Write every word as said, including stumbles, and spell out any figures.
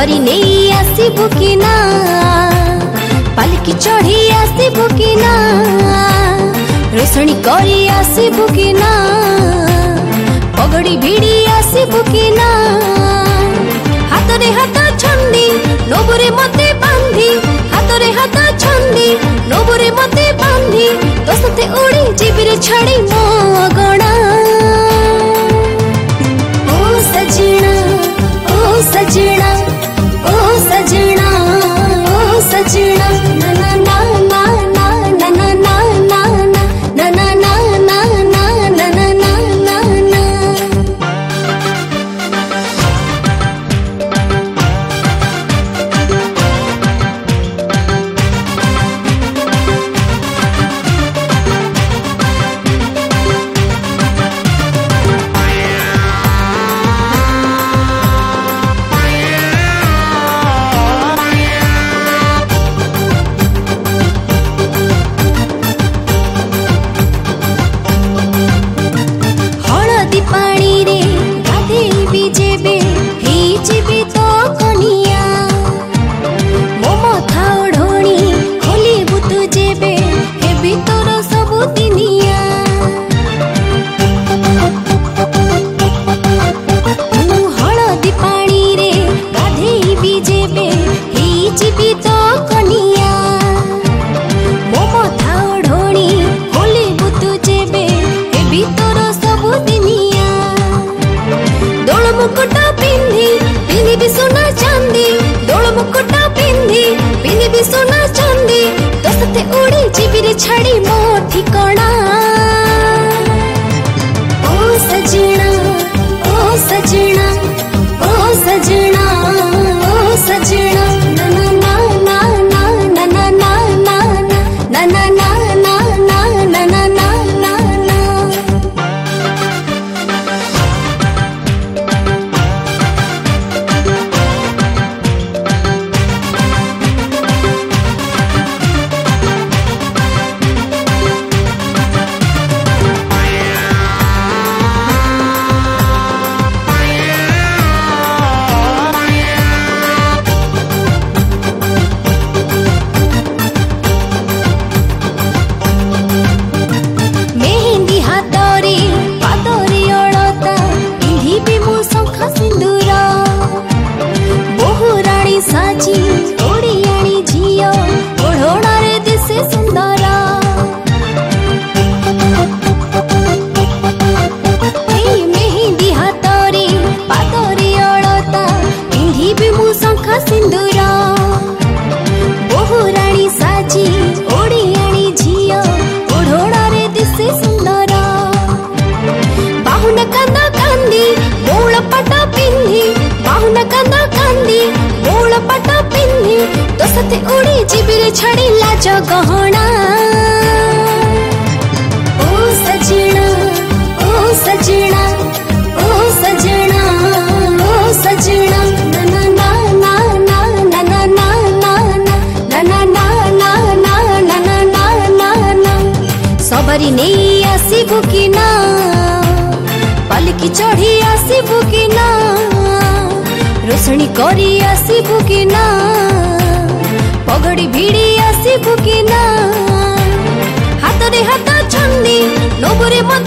सबरी नहीं आसबु कि ना पालकी चढ़ी आसबु कि ना रोषणी करी आसबु कि ना पगड़ी भिड़ी आसबु कि ना हाथ रे हाथ छंदी नबुरे मते बांधी हाथ रे हाथ छंदी नबुरे मते बांधी तो सते उड़ी जीबिरे छाड़ी मो गणा ओ सजना ओ सजना ओ सजना ओ सजना ना ना ना ना ना ना ना ना ना ना ना ना ना ना ना ना ना छड़ी मो ठिकाना ओ सजना ओ सजना ओ सजना ओ सजना ना ना ना ना ना ना ना ना ना ना ना ना ना ना ना ना ना सते उड़ी जीबिरे छड़ी लाज गहना ओ सजना ओ सजना ओ सजना ओ सजना ना ना ना ना ना ना ना ना ना ना ना ना ना ना ना ना ना सबरी नहीं आसबु कि ना पालकी चढ़ी आसबु कि ना रोषणी करी आसबु कि ना पगड़ी भिड़ी आसबु कि ना हाथ रे हाथ छंदी नबुरे मते